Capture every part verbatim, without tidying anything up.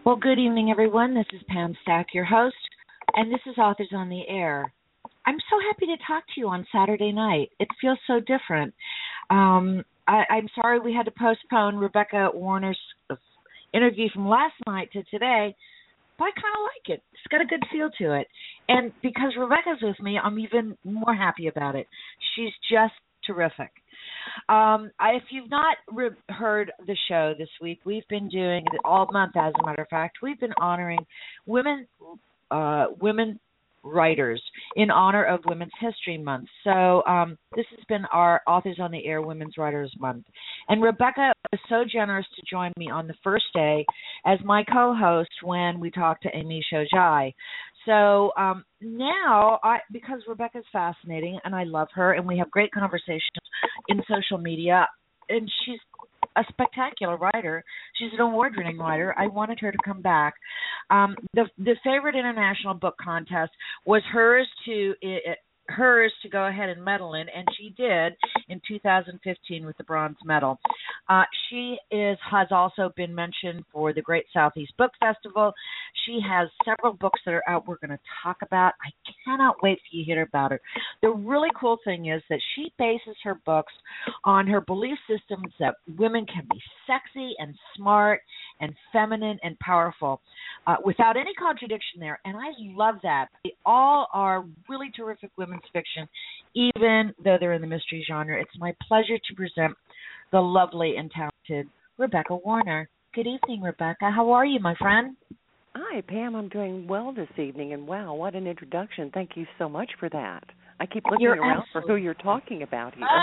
Well, good evening, everyone. This is Pam Stack, your host, and this is Authors on the Air. I'm so happy to talk to you on Saturday night. It feels so different. Um, I, I'm sorry we had to postpone Rebecca Warner's interview from last night to today, but I kind of like it. It's got a good feel to it. And because Rebecca's with me, I'm even more happy about it. She's just terrific. Um, I, if you've not re- heard the show this week, we've been doing all month, as a matter of fact, we've been honoring women, uh, women writers in honor of Women's History Month. So um, this has been our Authors on the Air Women's Writers Month. And Rebecca was so generous to join me on the first day as my co-host when we talked to Amy Shojai. So um, now, I, because Rebecca's fascinating and I love her and we have great conversations in social media, and she's a spectacular writer. She's an award-winning writer. I wanted her to come back. Um, the the favorite international book contest was hers to it, hers to go ahead and medal in, and she did in two thousand fifteen with the bronze medal. Uh, she is has also been mentioned for the Great Southeast Book Festival. She has several books that are out we're going to talk about. I cannot wait for you to hear about her. The really cool thing is that she bases her books on her belief systems that women can be sexy and smart and feminine and powerful uh, without any contradiction there. And I love that. They all are really terrific women's fiction, even though they're in the mystery genre. It's my pleasure to present the lovely and talented Rebecca Warner. Good evening, Rebecca. How are you, my friend? Hi, Pam. I'm doing well this evening, and wow, what an introduction. Thank you so much for that. I keep looking You're around absolutely... for who you're talking about here.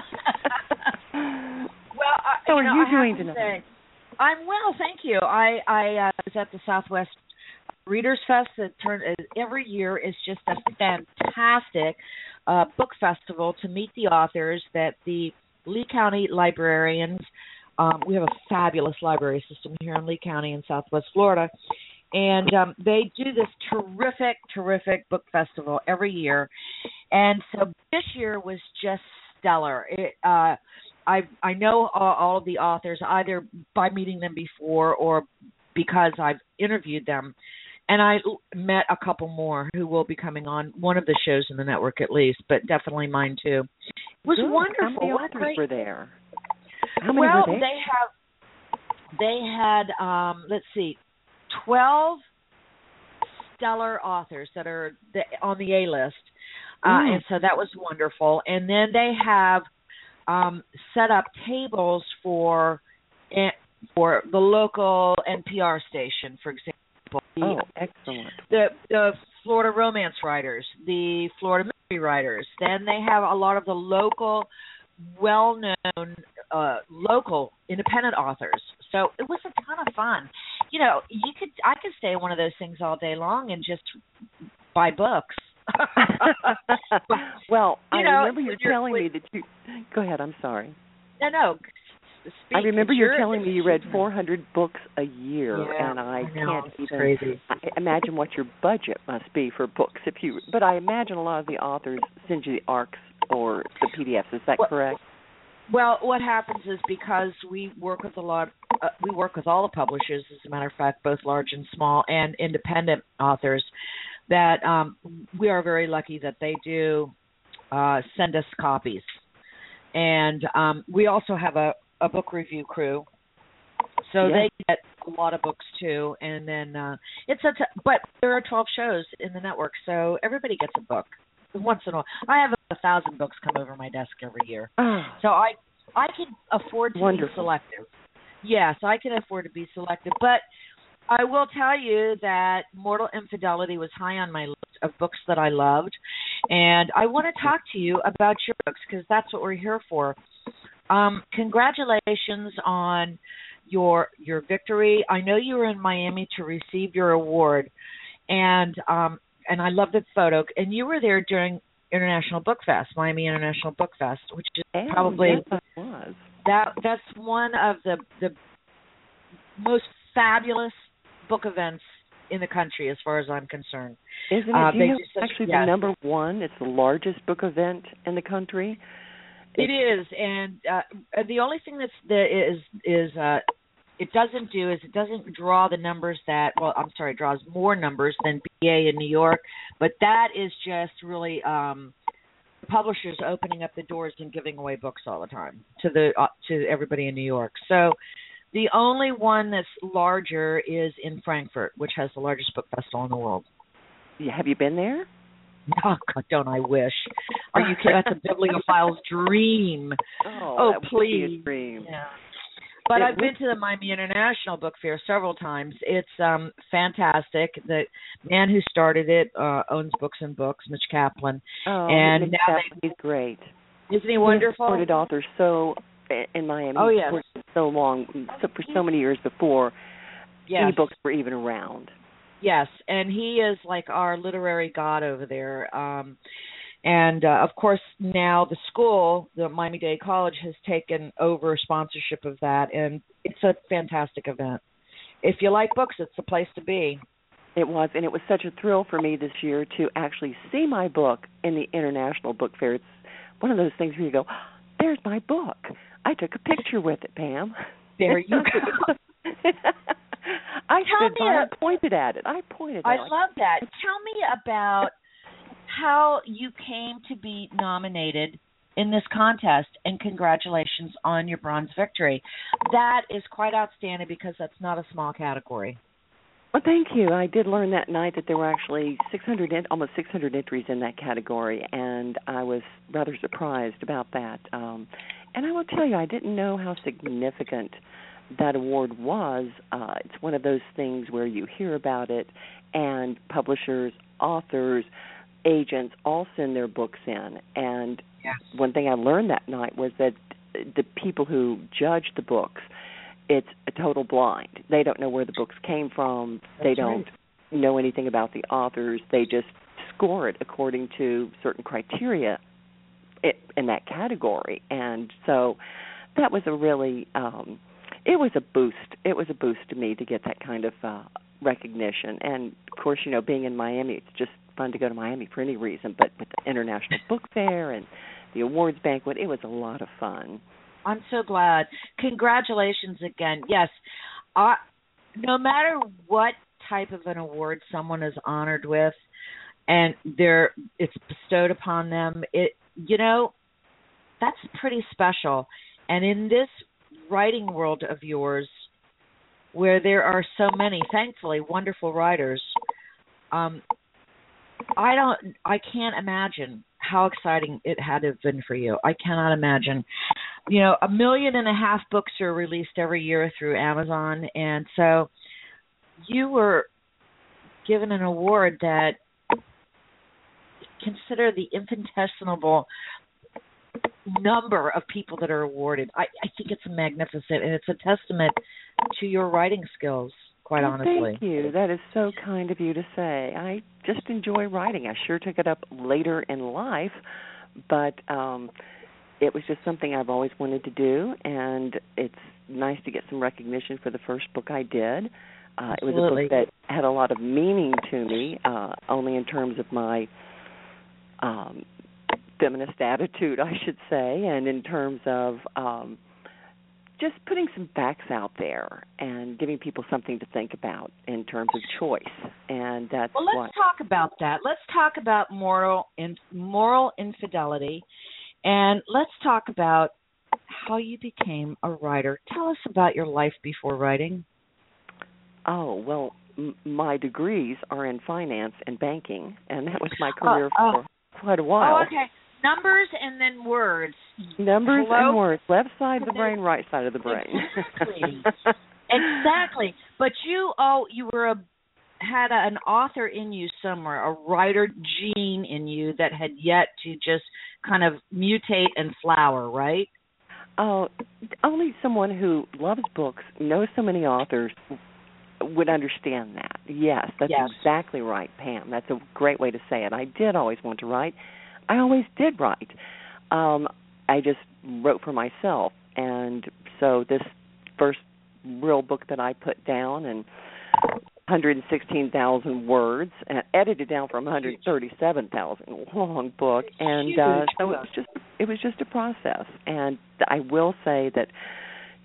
well, I, How are you, know, you I doing have to tonight? say, I'm well, thank you. I, I uh, was at the Southwest Readers Fest that turn, uh, every year is just a fantastic uh, book festival to meet the authors that the Lee County librarians, um, we have a fabulous library system here in Lee County in Southwest Florida, and um, they do this terrific, terrific book festival every year. And so this year was just stellar. It, uh, I I know all, all of the authors either by meeting them before or because I've interviewed them. And I met a couple more who will be coming on one of the shows in the network at least, but definitely mine too. It was Good. wonderful. How many What authors great... were there? How many well, were there? they have they had um, let's see, twelve stellar authors that are the, on the A list, uh, mm. and so that was wonderful. And then they have um, set up tables for for the local N P R station, for example. The, oh, excellent. The, the Florida romance writers, the Florida mystery writers. Then they have a lot of the local, well-known, uh, local independent authors. So it was a ton of fun. You know, you could I could stay in one of those things all day long and just buy books. but, well, I know, remember you telling me that you. Go ahead. I'm sorry. No, no. Speak. I remember you telling me you read four four hundred books a year, yeah, and I, I know, can't it's even crazy. imagine what your budget must be for books. If you, but I imagine a lot of the authors send you the A R Cs or the P D Fs. Is that well, correct? Well, what happens is because we work with a lot, uh, we work with all the publishers, as a matter of fact, both large and small, and independent authors, that um, we are very lucky that they do uh, send us copies, and um, we also have a a book review crew, so yes. they get a lot of books too. And then uh, it's a, t- but there are twelve shows in the network, so everybody gets a book once in a while. I have a thousand books come over my desk every year, oh. so I I can afford to Wonderful. be selective. Yes, I can afford to be selective, but I will tell you that Mortal Infidelity was high on my list of books that I loved, and I want to talk to you about your books because that's what we're here for. Um, congratulations on your your victory. I know you were in Miami to receive your award, and um, and I love the photo. And you were there during International Book Fest, Miami International Book Fest, which is oh, probably yes, I was. that that's one of the the most fabulous book events in the country, as far as I'm concerned. Isn't it? Uh, Do you know, such, actually yes. the number one? It's the largest book event in the country. It is, and uh, the only thing that's that is is uh, it doesn't do is it doesn't draw the numbers that, well, I'm sorry, it draws more numbers than B A in New York, but that is just really um, publishers opening up the doors and giving away books all the time to the uh, to everybody in New York. So the only one that's larger is in Frankfurt, which has the largest book festival in the world. Yeah, have you been there? Oh, God, don't I wish. Are you kidding? That's a bibliophile's dream. Oh, oh that please. Would be a dream. Yeah. But it I've would... been to the Miami International Book Fair several times. It's um, fantastic. The man who started it uh, owns Books and Books, Mitch Kaplan. Oh, and Mitch now Kaplan, they, he's great. Isn't he wonderful? He supported authors so in Miami. Oh, yes. For so long, so, for so many years before yes. e-books were even around. Yes, and he is like our literary god over there. Um, and, uh, of course, now the school, the Miami-Dade College, has taken over sponsorship of that, and it's a fantastic event. If you like books, it's the place to be. It was, and it was such a thrill for me this year to actually see my book in the International Book Fair. It's one of those things where you go, oh, there's my book. I took a picture with it, Pam. There you go. I Tell stood by a, and pointed at it. I pointed at I it. I love that. Tell me about how you came to be nominated in this contest, and congratulations on your bronze victory. That is quite outstanding because that's not a small category. Well, thank you. I did learn that night that there were actually six hundred, almost six hundred entries in that category, and I was rather surprised about that. Um, and I will tell you, I didn't know how significant that award was. Uh, it's one of those things where you hear about it, and publishers, authors, agents all send their books in. And yes. One thing I learned that night was that the people who judge the books, it's a total blind. They don't know where the books came from. That's they don't right. know anything about the authors. They just score it according to certain criteria in that category. And so that was a really, um, it was a boost. It was a boost to me to get that kind of uh, recognition. And, of course, you know, being in Miami, it's just fun to go to Miami for any reason. But with the International Book Fair and the awards banquet, it was a lot of fun. I'm so glad. Congratulations again. Yes, uh, no matter what type of an award someone is honored with, and they're it's bestowed upon them, it you know that's pretty special. And in this writing world of yours, where there are so many, thankfully, wonderful writers, um, I don't, I can't imagine how exciting it had to have been for you. I cannot imagine. You know, a million and a half books are released every year through Amazon, and so you were given an award that, consider the infinitesimal number of people that are awarded. I, I think it's magnificent, and it's a testament to your writing skills, quite well, honestly. Thank you. That is so kind of you to say. I just enjoy writing. I sure took it up later in life, but um, it was just something I've always wanted to do, and it's nice to get some recognition for the first book I did. Uh, it was a book that had a lot of meaning to me, uh, only in terms of my um, feminist attitude, I should say, and in terms of um, just putting some facts out there and giving people something to think about in terms of choice. And that's well, let's what... talk about that. Let's talk about moral in, moral infidelity, and let's talk about how you became a writer. Tell us about your life before writing. Oh, well, m- my degrees are in finance and banking, and that was my career uh, uh, for quite a while. Oh, okay. Numbers and then words. Numbers Hello? and words. Left side of the brain, right side of the brain. Exactly. Exactly. But you, oh, you were a had a, an author in you somewhere, a writer gene in you that had yet to just kind of mutate and flower, right? Oh, only someone who loves books, knows so many authors, would understand that. Yes, that's yes. exactly right, Pam. That's a great way to say it. I did always want to write. I always did write. Um, I just wrote for myself. And so this first real book that I put down, and one hundred sixteen thousand words, and edited down from one hundred thirty-seven thousand, long book. And uh, so it was just it was just a process. And I will say that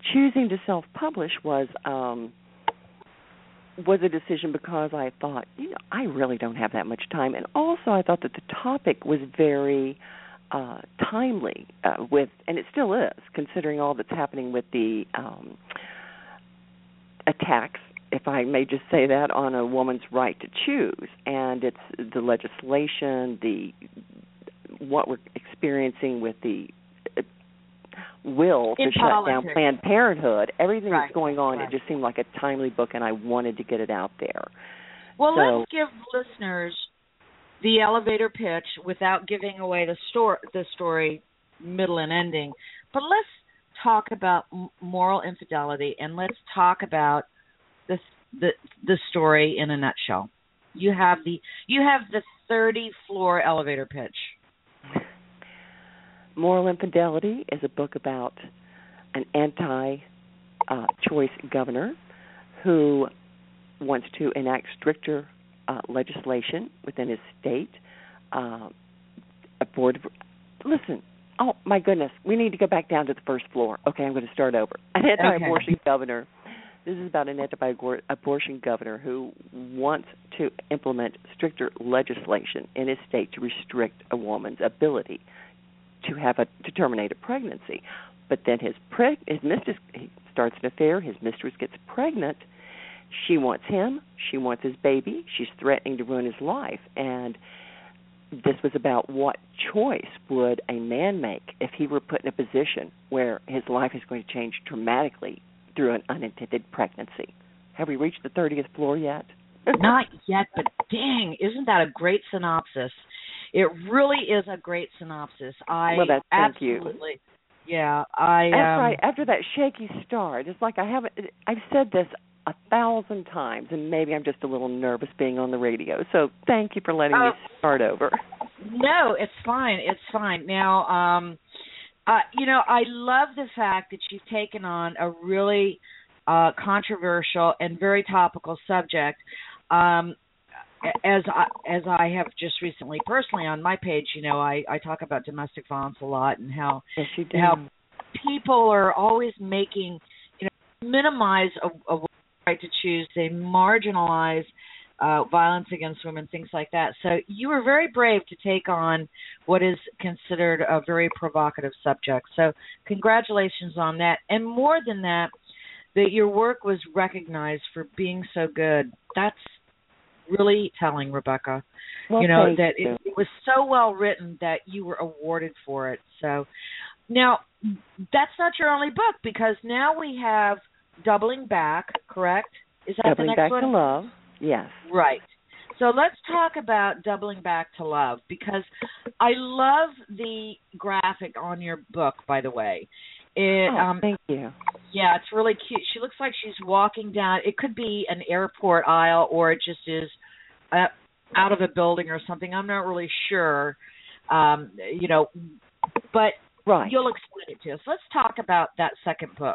choosing to self-publish was um, was a decision because I thought, you know, I really don't have that much time, and also I thought that the topic was very uh, timely uh, with, and it still is, considering all that's happening with the um, attacks, if I may just say that, on a woman's right to choose, and it's the legislation, the what we're experiencing with the will to In shut politics. down Planned Parenthood, everything Right. that's going on, Right. it just seemed like a timely book, and I wanted to get it out there. Well, so, let's give listeners the elevator pitch without giving away the story, the story middle and ending. But let's talk about m- moral infidelity, and let's talk about the the the story in a nutshell. You have the you have the thirty floor elevator pitch. Moral Infidelity is a book about an anti-choice uh, governor who wants to enact stricter uh, legislation within his state. Uh, a board of, listen, oh my goodness, we need to go back down to the first floor. Okay, I'm going to start over. An anti-abortion okay. governor. This is about an anti-abortion governor who wants to implement stricter legislation in his state to restrict a woman's ability to have a to terminate a pregnancy. But then his preg his mistress he starts an affair, his mistress gets pregnant, she wants him, she wants his baby, she's threatening to ruin his life. And this was about what choice would a man make if he were put in a position where his life is going to change dramatically through an unintended pregnancy. Have we reached the thirtieth floor yet? Not yet, but dang, isn't that a great synopsis? It really is a great synopsis. I well, that's, thank absolutely, you. yeah. I after, um, I after that shaky start, it's like I haven't. I've said this a thousand times, and maybe I'm just a little nervous being on the radio. So thank you for letting uh, me start over. No, it's fine. It's fine. Now, um, uh, you know, I love the fact that you've taken on a really uh, controversial and very topical subject. Um, As I, as I have just recently personally on my page, you know, I, I talk about domestic violence a lot and how yes, you do. how people are always making, you know, minimize a, a right to choose. They marginalize uh, violence against women, things like that. So you were very brave to take on what is considered a very provocative subject. So congratulations on that. And more than that, that your work was recognized for being so good. That's really telling, Rebecca. Well, you know, thank that you. it, it was so well written that you were awarded for it. So now that's not your only book, because now we have Doubling Back, correct? Is that Doubling the next Back one? to Love, yes. Right. So let's talk about Doubling Back to Love, because I love the graphic on your book, by the way. It, oh, um, thank you. Yeah, it's really cute. She looks like she's walking down. It could be an airport aisle, or it just is uh, out of a building or something. I'm not really sure, um, you know, but right. You'll explain it to us. Let's talk about that second book.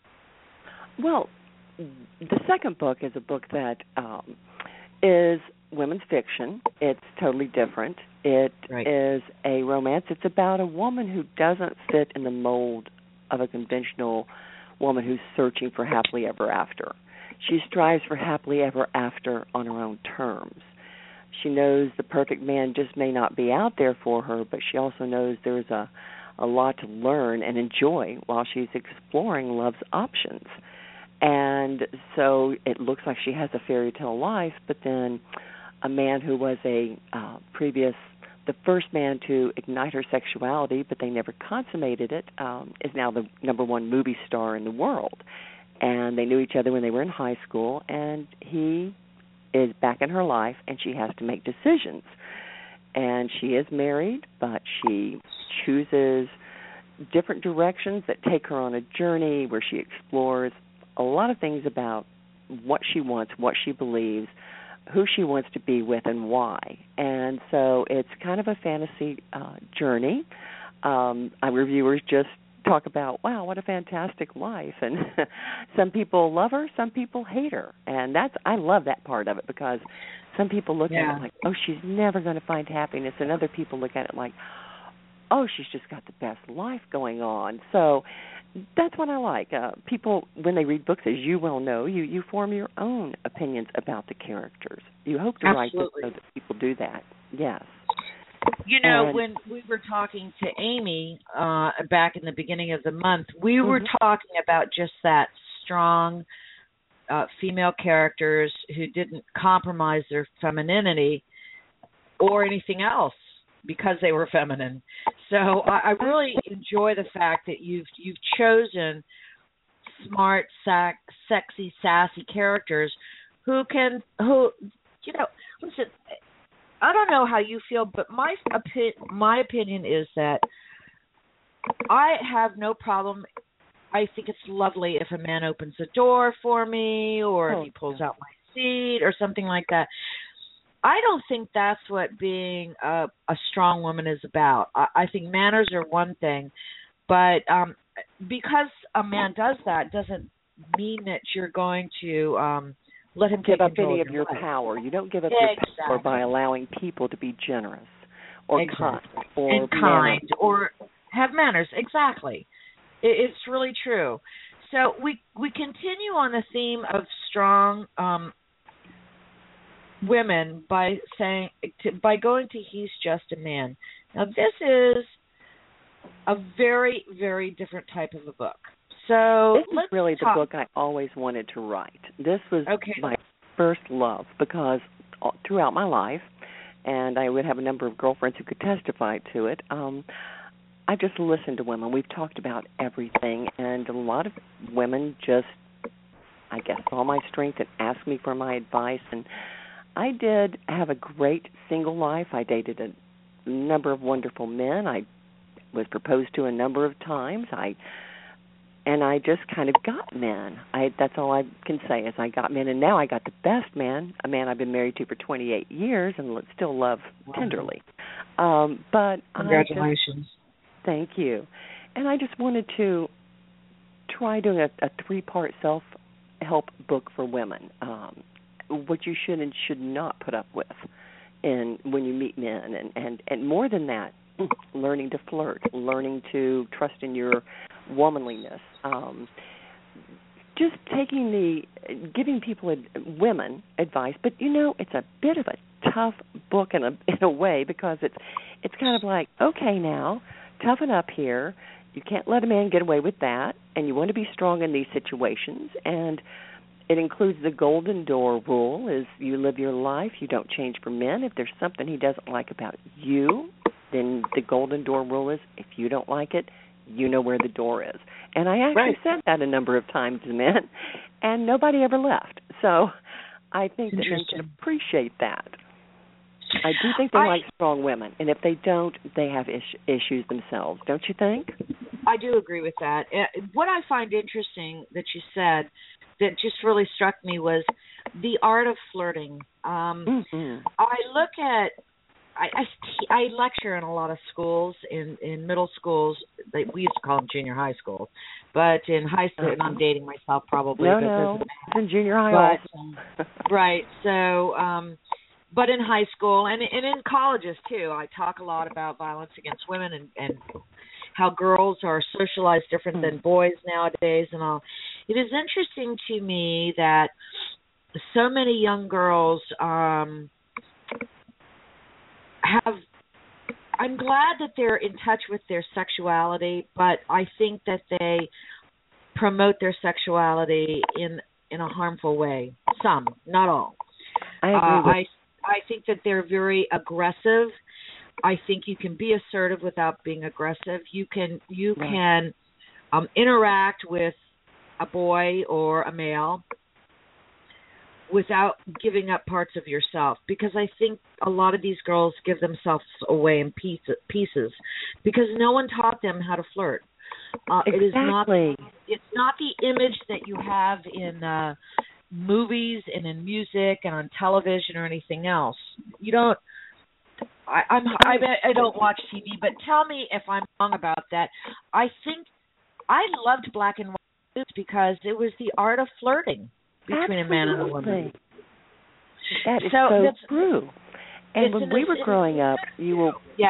Well, the second book is a book that um, is women's fiction. It's totally different. It right. is a romance. It's about a woman who doesn't fit in the mold of a conventional woman who's searching for happily ever after. She strives for happily ever after on her own terms. She knows the perfect man just may not be out there for her, but she also knows there's a, a lot to learn and enjoy while she's exploring love's options. And so it looks like she has a fairy tale life, but then a man who was a uh, previous the first man to ignite her sexuality, but they never consummated it, um, is now the number one movie star in the world. And they knew each other when they were in high school, and he is back in her life, and she has to make decisions. And she is married, but she chooses different directions that take her on a journey where she explores a lot of things about what she wants, what she believes, who she wants to be with, and why. And so it's kind of a fantasy uh, journey. Um, our reviewers just talk about, wow, what a fantastic life. And some people love her, some people hate her. And that's I love that part of it, because some people look yeah. at it like, oh, she's never going to find happiness. And other people look at it like, oh, she's just got the best life going on. So that's what I like. Uh, people, when they read books, as you well know, you, you form your own opinions about the characters. You hope to Absolutely. write books so that people do that. Yes. You know, and, when we were talking to Amy uh, back in the beginning of the month, we mm-hmm. were talking about just that strong uh, female characters who didn't compromise their femininity or anything else because they were feminine. So I, I really enjoy the fact that you've you've chosen smart, sac, sexy, sassy characters who can who you know listen. I don't know how you feel, but my opi- my opinion is that I have no problem. I think it's lovely if a man opens the door for me, or oh, if he pulls out my seat, or something like that. I don't think that's what being a, a strong woman is about. I, I think manners are one thing, but um, because a man does that doesn't mean that you're going to um, let him give take up any of of your life. power. You don't give up exactly. your power by allowing people to be generous or exactly. kind or and kind manners. or have manners. Exactly, it, it's really true. So we we continue on the theme of strong um, women by saying to, by going to He's Just a Man. Now this is a very very different type of a book. So this let's is really talk. the book I always wanted to write. This was okay. my first love because throughout my life, and I would have a number of girlfriends who could testify to it, um, I just listened to women. We've talked about everything, and a lot of women just, I guess, saw my strength and asked me for my advice. And I did have a great single life. I dated a number of wonderful men. I was proposed to a number of times. I And I just kind of got men. I that's all I can say is I got men. And now I got the best man, a man I've been married to for twenty-eight years and still love wow. tenderly. Um, but Congratulations. I just, thank you. And I just wanted to try doing a, a three-part self-help book for women, um, what you should and should not put up with in when you meet men. And, and, and more than that, learning to flirt, learning to trust in your womanliness, um, just taking the, giving people, women, advice. But, you know, it's a bit of a tough book in a, in a way because it's, it's kind of like, okay, now, toughen up here. You can't let a man get away with that, and you want to be strong in these situations. And it includes the golden door rule is you live your life, you don't change for men. If there's something he doesn't like about you, then the golden door rule is if you don't like it, you know where the door is. And I actually right. said that a number of times to men, and nobody ever left. So I think that men can appreciate that. I do think they I, like strong women, and if they don't, they have is- issues themselves. Don't you think? I do agree with that. Uh, what I find interesting that you said that just really struck me was the art of flirting. Um, mm-hmm. I look at I, I, I lecture in a lot of schools, in, in middle schools. They, we used to call them junior high schools. But in high school, and I'm dating myself probably. No, no, it's in junior high but, right, so, um, but in high school and, and in colleges, too, I talk a lot about violence against women and, and how girls are socialized different than boys nowadays and all. It is interesting to me that so many young girls um, – have I'm glad that they're in touch with their sexuality, but I think that they promote their sexuality in in a harmful way. Some, not all. I agree. Uh, with I I think that they're very aggressive. I think you can be assertive without being aggressive. You can you right. can um, interact with a boy or a male without giving up parts of yourself, because I think a lot of these girls give themselves away in pieces, pieces because no one taught them how to flirt. Uh, exactly. It is not. It's not the image that you have in uh, movies and in music and on television or anything else. You don't. I, I'm. I, I don't watch T V, but tell me if I'm wrong about that. I think I loved black and white because it was the art of flirting between Absolutely. a man and a woman. That is so, so true. And when we were growing up, you will yes.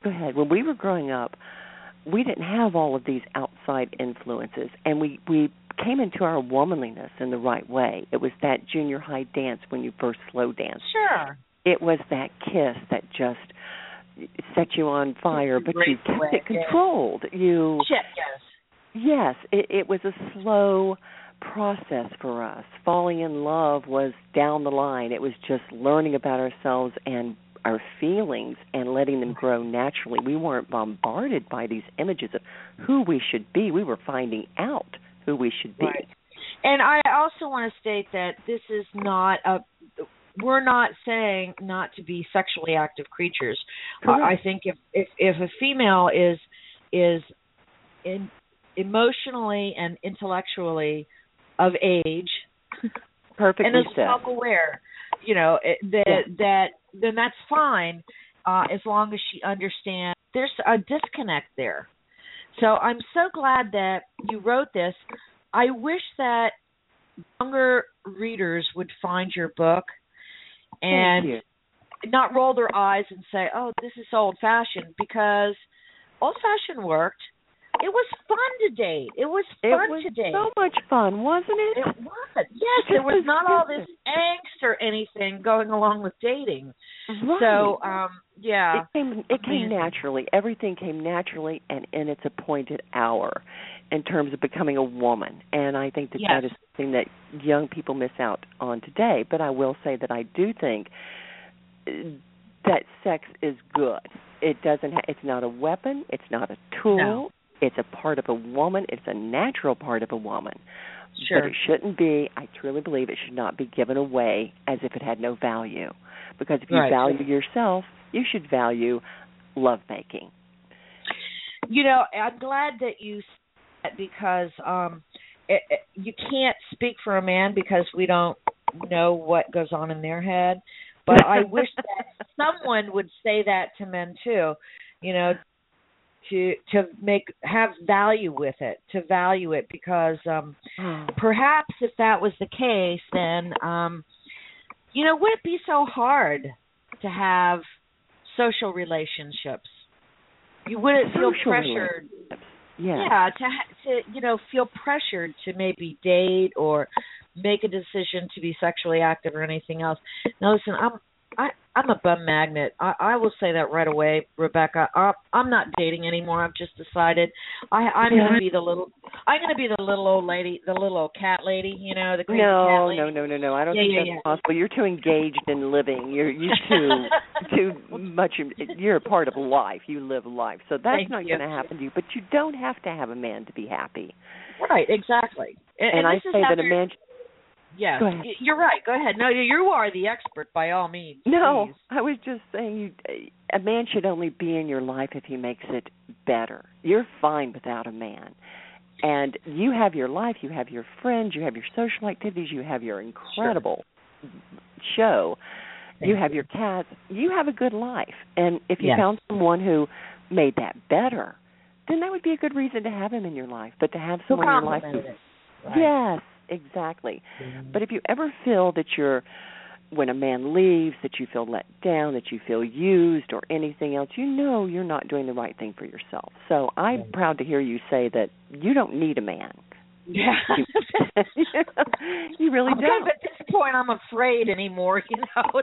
go ahead. When we were growing up, we didn't have all of these outside influences, and we, we came into our womanliness in the right way. It was that junior high dance when you first slow danced. Sure. It was that kiss that just set you on fire, but you kept way, it controlled. Yeah. You, Shit, yes. Yes, it, it was a slow process for us. Falling in love was down the line. It was just learning about ourselves and our feelings and letting them grow naturally. We weren't bombarded by these images of who we should be. We were finding out who we should be. Right. And I also want to state that this is not a we're not saying not to be sexually active creatures. Uh, I think if, if if a female is is in, emotionally and intellectually of age, perfectly and is said, self-aware, you know, that yeah. that then that's fine, uh, as long as she understands there's a disconnect there. So I'm so glad that you wrote this. I wish that younger readers would find your book and not roll their eyes and say, oh, this is old-fashioned, because old-fashioned worked. It was fun to date. It was fun it was to date. so much fun, wasn't it? It was. Yes, there was not all this angst or anything going along with dating. Right. So, um, yeah. It came, it came naturally. Everything came naturally and in its appointed hour in terms of becoming a woman. And I think that yes. that is something that young people miss out on today. But I will say that I do think that sex is good. It doesn't. Ha- it's not a weapon. It's not a tool. No. It's a part of a woman. It's a natural part of a woman. Sure. But it shouldn't be, I truly believe it should not be given away as if it had no value. Because if you right. value yourself, you should value lovemaking. You know, I'm glad that you said that, because um, it, it, you can't speak for a man because we don't know what goes on in their head. But I wish that someone would say that to men too, you know, to to make have value with it, to value it, because um, perhaps if that was the case, then um, you know, would it be so hard to have social relationships? You wouldn't feel social pressured, yeah, yeah, to to you know feel pressured to maybe date or make a decision to be sexually active or anything else. Now, listen, I'm I, I'm a bum magnet. I, I will say that right away, Rebecca. I, I'm not dating anymore. I've just decided I, I'm yeah. going to be the little. I'm going to be the little old lady, the little old cat lady. You know, the crazy no, cat lady. No, no, no, no. I don't yeah, think yeah, that's yeah. possible. You're too engaged in living. You're you too too much. You're a part of life. You live life, so that's Thank not you. going to happen to you. But you don't have to have a man to be happy. Right, exactly. And, and, and I this say is that after, a man. Yes, you're right. Go ahead. No, you are the expert by all means. No, please. I was just saying you, a man should only be in your life if he makes it better. You're fine without a man. And you have your life, you have your friends, you have your social activities, you have your incredible sure. show, Thank you have your cats. You have a good life. And if you yes. found someone who made that better, then that would be a good reason to have him in your life. But to have someone in your life who, it. Right. Yes. Exactly. Mm-hmm. But if you ever feel that you're, when a man leaves, that you feel let down, that you feel used or anything else, you know you're not doing the right thing for yourself. So I'm right. proud to hear you say that you don't need a man. Yeah. You, you really I'm don't. Kind of at this point, I'm afraid anymore, you know.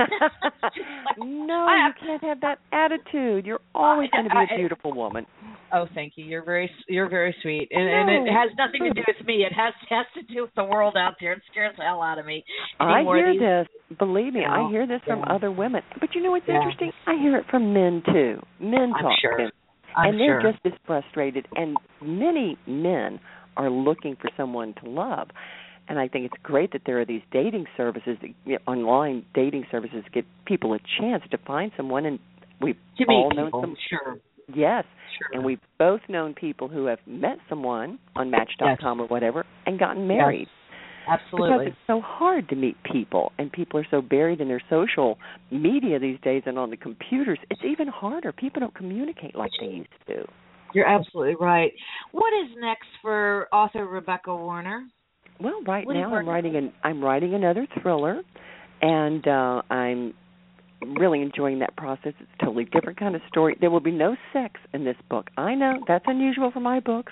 No, I, you can't have that attitude. You're always going to be a beautiful woman. Oh, thank you. You're very, you're very sweet, and, no. and it has nothing to do with me. It has has to do with the world out there. It scares the hell out of me. I hear these, this. Believe me, you know, I hear this yeah. from other women. But you know what's yeah. interesting? I hear it from men too. Men I'm talk sure. to, I'm and they're sure. just as frustrated. And many men are looking for someone to love. And I think it's great that there are these dating services, you know, online dating services, that give people a chance to find someone. And we've to all meet known people. some. Sure. Yes, sure. And we've both known people who have met someone on Match dot com yes. or whatever and gotten married. Yes. Absolutely. Because it's so hard to meet people, and people are so buried in their social media these days and on the computers. It's even harder. People don't communicate like they used to. You're absolutely right. What is next for author Rebecca Warner? Well, right now I'm writing an I'm writing another thriller, and uh, I'm really enjoying that process. It's a totally different kind of story. There will be no sex in this book. I know that's unusual for my books.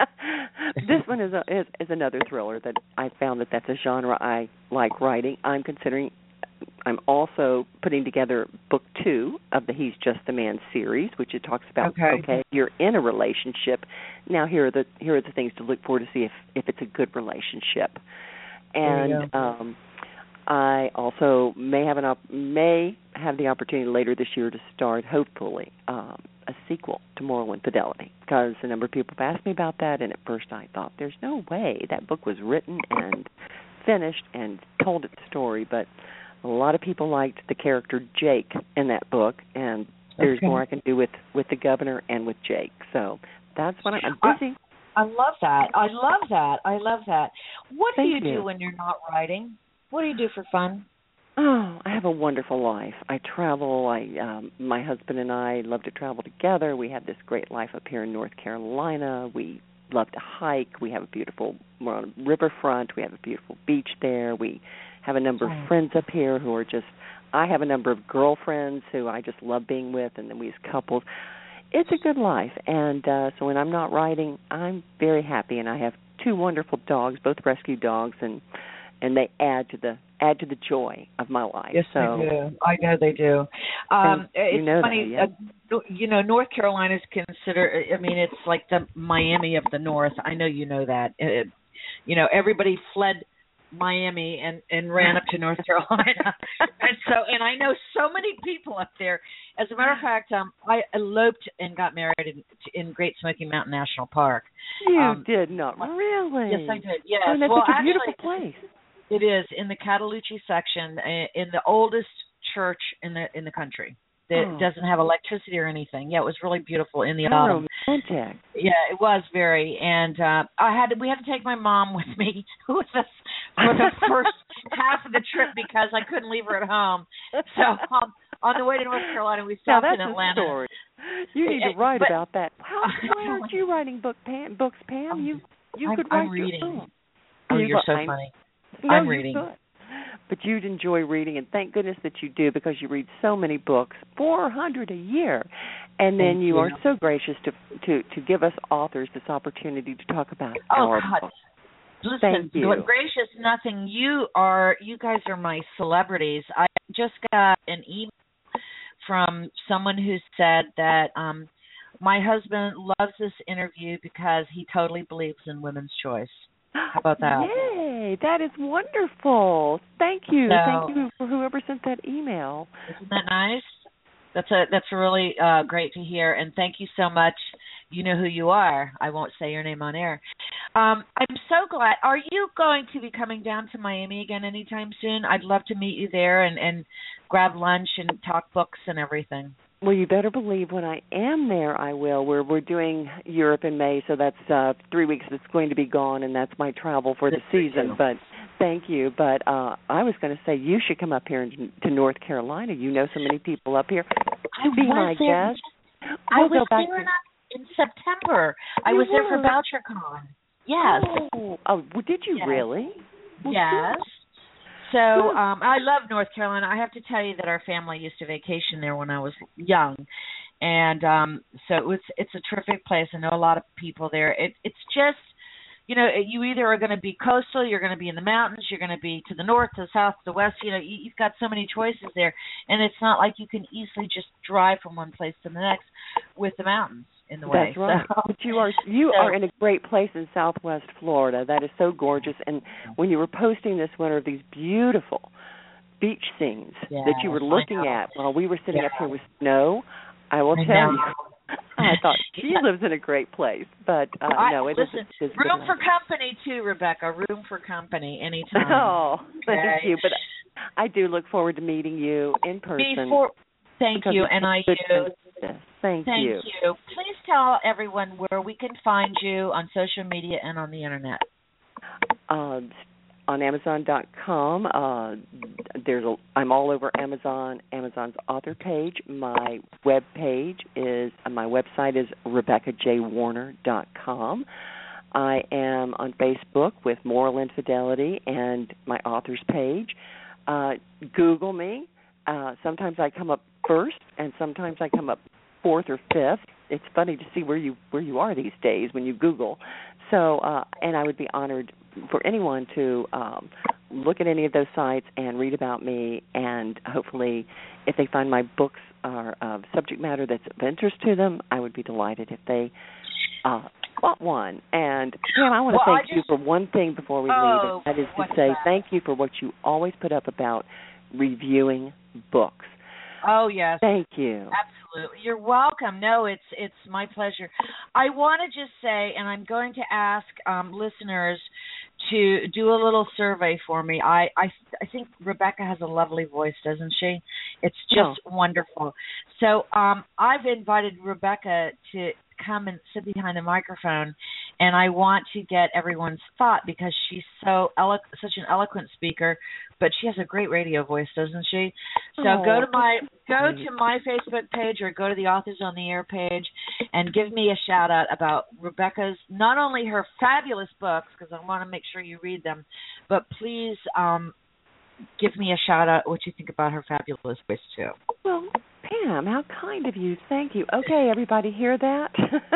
This one is, a, is is another thriller that I found that that's a genre I like writing. I'm considering. I'm also putting together book two of the He's Just a Man series, which it talks about. Okay. Okay, you're in a relationship. Now here are the here are the things to look for to see if if it's a good relationship. And um, I also may have an op- may have the opportunity later this year to start, hopefully, um, a sequel to Moral Infidelity, because a number of people have asked me about that, and at first I thought, there's no way. That book was written and finished and told its story, but a lot of people liked the character Jake in that book, and there's okay. more I can do with, with the governor and with Jake. So that's what I'm, I'm busy. I, I love that. I love that. I love that. What Thank do you, you do when you're not writing? What do you do for fun? Oh, I have a wonderful life. I travel. I, um, my husband and I love to travel together. We have this great life up here in North Carolina. We love to hike. We have a beautiful, we're on a riverfront. We have a beautiful beach there. We have a number of friends up here who are just, I have a number of girlfriends who I just love being with, and then we as couples. It's a good life, and uh, so when I'm not writing, I'm very happy, and I have two wonderful dogs, both rescue dogs, and and they add to the add to the joy of my life. Yes, so, they do. I know they do. Um, it's you know funny, that, yeah. uh, you know, North Carolina is considered, I mean, it's like the Miami of the North. I know you know that. It, you know, everybody fled Miami and, and ran up to North Carolina. and so, and I know so many people up there. As a matter of fact, um, I eloped and got married in, in Great Smoky Mountain National Park. You um, did not, really? Yes, I did. Yes. I mean, that's well, such a actually, beautiful place. It is in the Cataloochee section, in the oldest church in the in the country. That oh. doesn't have electricity or anything. Yeah, it was really beautiful in the How autumn. romantic. Yeah, it was very. And uh, I had to, we had to take my mom with me with us for the first half of the trip because I couldn't leave her at home. So um, on the way to North Carolina, we stopped now, that's in Atlanta. A story. You need to write but, about that. How, why aren't you writing book, Pam, books, Pam? You you I'm, could write I'm reading. your own. Oh, you you're so I'm, funny. No, I'm reading. Could. But you'd enjoy reading, and thank goodness that you do, because you read so many books, four hundred a year. And then you, you are so gracious to to to give us authors this opportunity to talk about oh, our God. books. Listen, thank you. gracious nothing. You are, you guys are my celebrities. I just got an email from someone who said that um, my husband loves this interview because he totally believes in women's choice. How about that? Yay, that is wonderful. Thank you. So, Thank you for whoever sent that email. Isn't that nice? That's a that's really uh, great to hear, and thank you so much. You know who you are. I won't say your name on air. Um, I'm so glad. Are you going to be coming down to Miami again anytime soon? I'd love to meet you there and, and grab lunch and talk books and everything. Well, you better believe when I am there, I will. We're we're doing Europe in May, so that's uh, three weeks that's going to be gone, and that's my travel for the season. But thank you. But uh, I was going to say you should come up here in, to North Carolina. You know so many people up here. I Be was my there. guest. I We'll was go back there to... in September. I You was there for were? VoucherCon. Yes. Oh, oh well, did you yes. really? Well, yes. Good. So um, I love North Carolina. I have to tell you that our family used to vacation there when I was young, and um, so it was, it's a terrific place. I know a lot of people there. It, it's just, you know, you either are going to be coastal, you're going to be in the mountains, you're going to be to the north, to the south, to the west. You know, you, you've got so many choices there, and it's not like you can easily just drive from one place to the next with the mountains in the way. That's right. So, but you are you so, are in a great place in Southwest Florida. That is so gorgeous. And when you were posting this winter of these beautiful beach scenes yeah, that you were looking at while we were sitting yeah. up here with snow, I will I tell know. you, I thought she yeah. lives in a great place. But uh, I, no, it listen, is. It's room good for company too, Rebecca. Room for company anytime. Oh, thank okay. you. But I do look forward to meeting you in person. Before, thank you, and I do. Thank, Thank you. you. Please tell everyone where we can find you on social media and on the internet. Uh, on Amazon dot com, uh, there's a, I'm all over Amazon. Amazon's author page. My web page is uh, my website is Rebecca J Warner dot com. I am on Facebook with Moral Infidelity and my author's page. Uh, Google me. uh, sometimes I come up first, and sometimes I come up fourth or fifth. It's funny to see where you where you are these days when you Google. So, uh, and I would be honored for anyone to um, look at any of those sites and read about me, and hopefully, if they find my books are of subject matter that's of interest to them, I would be delighted if they uh, bought one. And Pam, I want to well, thank just, you for one thing before we oh, leave, and that is to say that? thank you for what you always put up about reviewing books. Oh, yes. Thank you. Absolutely. You're welcome. No, it's it's my pleasure. I want to just say, and I'm going to ask um, listeners to do a little survey for me. I, I I think Rebecca has a lovely voice, doesn't she? It's just oh. wonderful. So um, I've invited Rebecca to come and sit behind the microphone, and I want to get everyone's thought because she's so elo- such an eloquent speaker, but she has a great radio voice, doesn't she? So oh, go to my go to my Facebook page or go to the Authors on the Air page and give me a shout out about Rebecca's, not only her fabulous books, because I want to make sure you read them, but please um, give me a shout out what you think about her fabulous voice too. Well, Pam, how kind of you. Thank you. Okay, everybody hear that?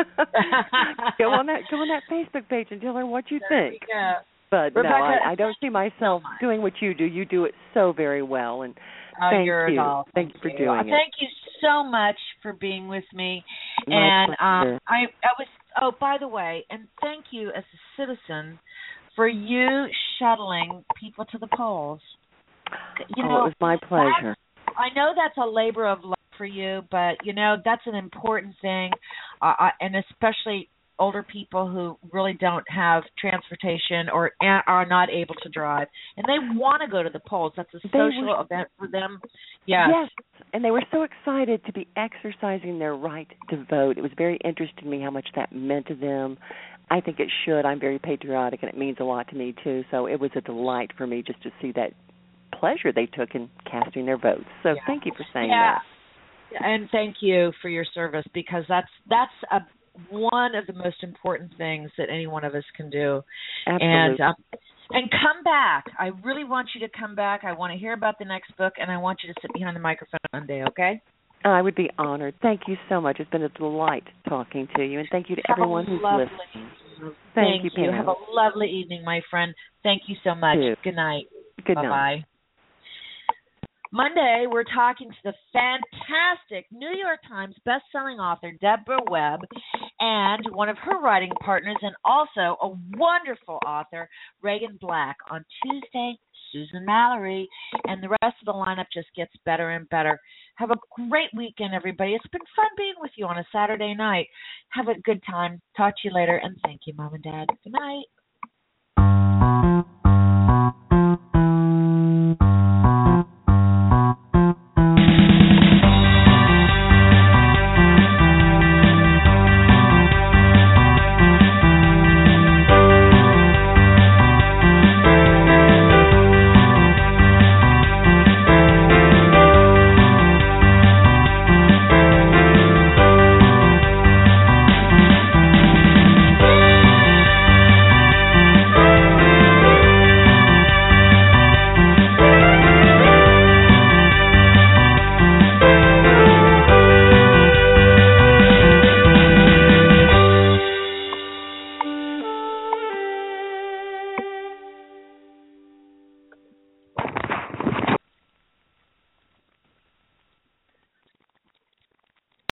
go on that go on that Facebook page and tell her what you there think. You but Rebecca, no, I, I don't see myself so doing what you do. You do it so very well, and oh, thank you're you. All. Thank, thank you for doing well, it. Thank you so much for being with me. My and pleasure. um, I, I was. Oh, by the way, and thank you as a citizen for you shuttling people to the polls. You oh, know, it was my pleasure. I know that's a labor of love for you, but, you know, that's an important thing, uh, and especially older people who really don't have transportation or are not able to drive, and they want to go to the polls. That's a social were, event for them. Yes. Yes, and they were so excited to be exercising their right to vote. It was very interesting to me how much that meant to them. I think it should. I'm very patriotic, and it means a lot to me, too, so it was a delight for me just to see that pleasure they took in casting their votes. So yeah. thank you for saying yeah. that. And thank you for your service, because that's that's a, one of the most important things that any one of us can do. Absolutely. And um, and come back. I really want you to come back. I want to hear about the next book, and I want you to sit behind the microphone Monday, okay? I would be honored. Thank you so much. It's been a delight talking to you, and thank you to Have everyone who's lovely, listening. Thank, thank you, you. Pam. Have a lovely evening, my friend. Thank you so much. Too. Good night. Good Bye-bye. night. Monday, we're talking to the fantastic New York Times bestselling author Deborah Webb and one of her writing partners and also a wonderful author, Reagan Black. On Tuesday, Susan Mallory, and the rest of the lineup just gets better and better. Have a great weekend, everybody. It's been fun being with you on a Saturday night. Have a good time. Talk to you later, and thank you, Mom and Dad. Good night.